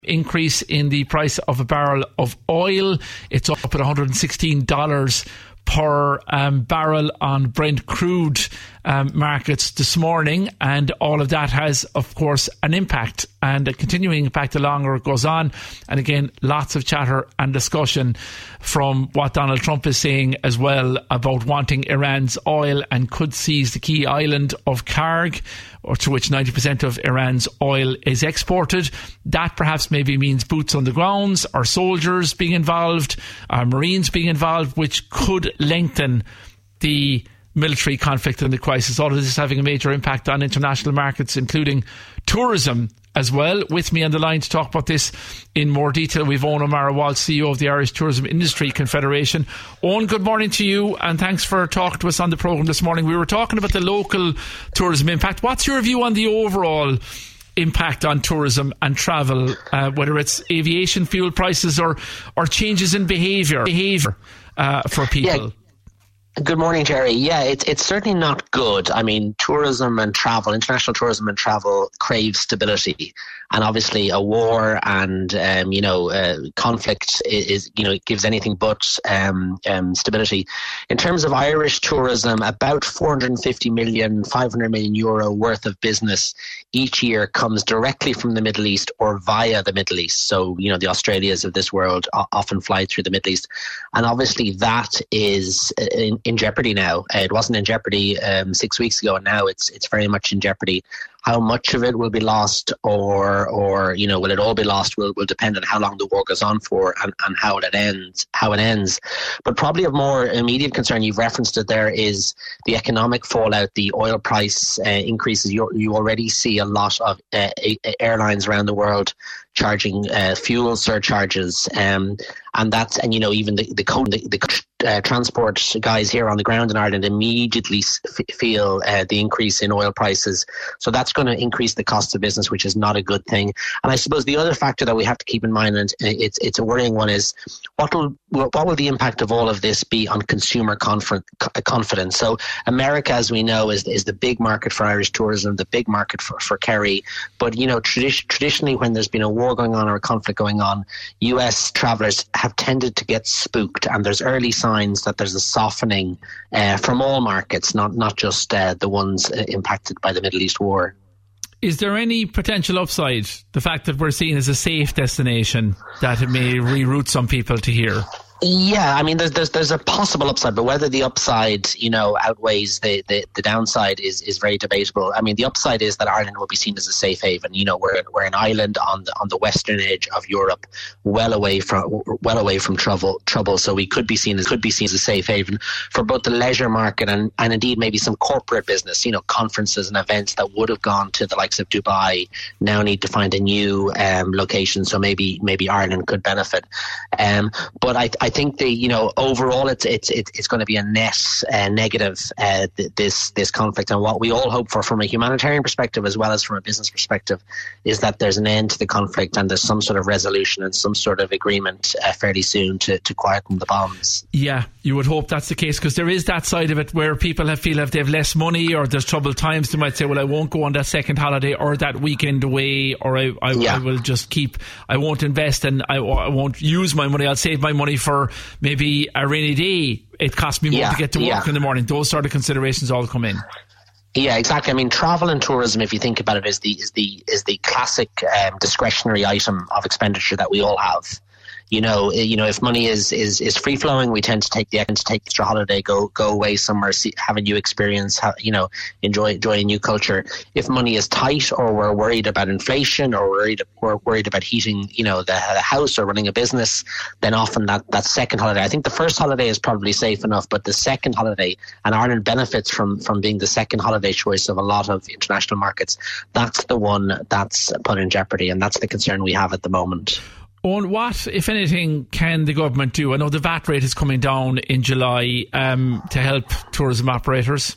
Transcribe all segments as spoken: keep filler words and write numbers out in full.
increase in the price of a barrel of oil. It's up at one hundred sixteen dollars per um, barrel on Brent crude um, markets this morning, and all of that has, of course, an impact and a continuing impact the longer it goes on. And again, lots of chatter and discussion from what Donald Trump is saying as well about wanting Iran's oil and could seize the key island of Karg, or to which ninety percent of Iran's oil is exported. That perhaps maybe means boots on the grounds, or soldiers being involved, or Marines being involved, which could lengthen the military conflict and the crisis. All of this is having a major impact on international markets, including tourism as well. With me on the line to talk about this in more detail, we've Owen O'Mara Walsh, C E O of the Irish Tourism Industry Confederation. Owen, good morning to you, and thanks for talking to us on the programme this morning. We were talking about the local tourism impact. What's your view on the overall impact on tourism and travel, uh, whether it's aviation fuel prices or, or changes in behaviour behaviour uh, for people? Yeah. Good morning, Jerry. Yeah, it's it's certainly not good. I mean, tourism and travel, international tourism and travel crave stability. And obviously a war and, um, you know, uh, conflict is, is, you know, it gives anything but um, um, stability. In terms of Irish tourism, about four hundred fifty million, five hundred million euro worth of business each year comes directly from the Middle East or via the Middle East. So, you know, the Australias of this world often fly through the Middle East. And obviously that is in, in jeopardy now. It wasn't in jeopardy um, six weeks ago, and now it's it's very much in jeopardy. How much of it will be lost, or, or you know, will it all be lost? Will will depend on how long the war goes on for and, and how it ends. How it ends. But probably of more immediate concern, you've referenced it there, is the economic fallout. The oil price uh, increases. You you already see a lot of uh, airlines around the world charging uh, fuel surcharges, um, and that's and you know even the the, the, the uh, transport guys here on the ground in Ireland immediately f- feel uh, the increase in oil prices. So that's going to increase the cost of business, which is not a good thing. And I suppose the other factor that we have to keep in mind, and it's it's a worrying one, is what will what will the impact of all of this be on consumer conf- confidence? So America, as we know, is is the big market for Irish tourism, the big market for for Kerry. But you know, tradi- traditionally, when there's been a war going on or a conflict going on, U S travellers have tended to get spooked, and there's early signs that there's a softening uh, from all markets, not not just uh, the ones uh, impacted by the Middle East war. Is there any potential upside, the fact that we're seen as a safe destination, that it may reroute some people to here? Yeah, I mean, there's, there's there's a possible upside, but whether the upside, you know, outweighs the, the, the downside is, is very debatable. I mean, the upside is that Ireland will be seen as a safe haven. You know, we're we're an island on the on the western edge of Europe, well away from well away from trouble trouble. So we could be seen as could be seen as a safe haven for both the leisure market and, and indeed maybe some corporate business. You know, conferences and events that would have gone to the likes of Dubai now need to find a new um, location. So maybe maybe Ireland could benefit. Um, but I I I think the you know overall it's it's it's going to be a net uh, negative uh, th- this this conflict, and what we all hope for from a humanitarian perspective as well as from a business perspective is that there's an end to the conflict and there's some sort of resolution and some sort of agreement uh, fairly soon to to quieten the bombs. Yeah, you would hope that's the case, because there is that side of it where people have feel if they have less money or there's troubled times, they might say, well, I won't go on that second holiday or that weekend away, or I I, yeah. I will just keep I won't invest and I, I won't use my money. I'll save my money for maybe a rainy day. It costs me more yeah, to get to work yeah. in the morning. Those sort of considerations all come in. Yeah, exactly. I mean, travel and tourism, if you think about it, is the is the is the classic um, discretionary item of expenditure that we all have. You know, you know, if money is, is, is free flowing, we tend to take the to take the extra holiday, go go away somewhere, see, have a new experience, have, you know, enjoy enjoy a new culture. If money is tight, or we're worried about inflation, or worried we're worried about heating, you know, the, the house or running a business, then often that, that second holiday. I think the first holiday is probably safe enough, but the second holiday, and Ireland benefits from from being the second holiday choice of a lot of international markets. That's the one that's put in jeopardy, and that's the concern we have at the moment. On what, if anything, can the government do? I know the V A T rate is coming down in July um, to help tourism operators.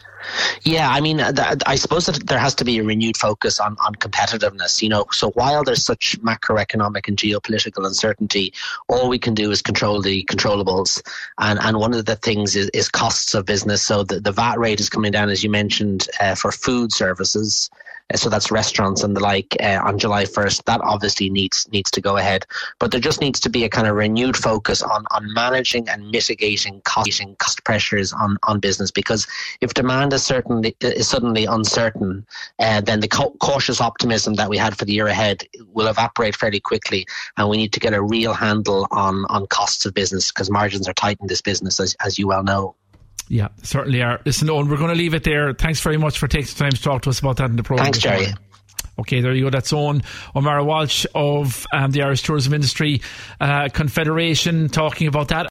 Yeah, I mean, th- I suppose that there has to be a renewed focus on, on competitiveness, you know. So while there's such macroeconomic and geopolitical uncertainty, all we can do is control the controllables. And and one of the things is, is costs of business. So the, the V A T rate is coming down, as you mentioned, uh, for food services. uh, so that's restaurants and the like, uh, on July first. That obviously needs needs to go ahead. But there just needs to be a kind of renewed focus on, on managing and mitigating cost, cost pressures on, on business, because if demand is certainly is suddenly uncertain, uh, then the co- cautious optimism that we had for the year ahead will evaporate fairly quickly, and we need to get a real handle on, on costs of business, because margins are tight in this business, as, as you well know. Yeah, certainly are. Listen, Owen, we're going to leave it there. Thanks very much for taking the time to talk to us about that in the programme. Thanks, Jerry. Okay, there you go. That's Owen O'Mara Walsh of um, the Irish Tourism Industry uh, Confederation talking about that.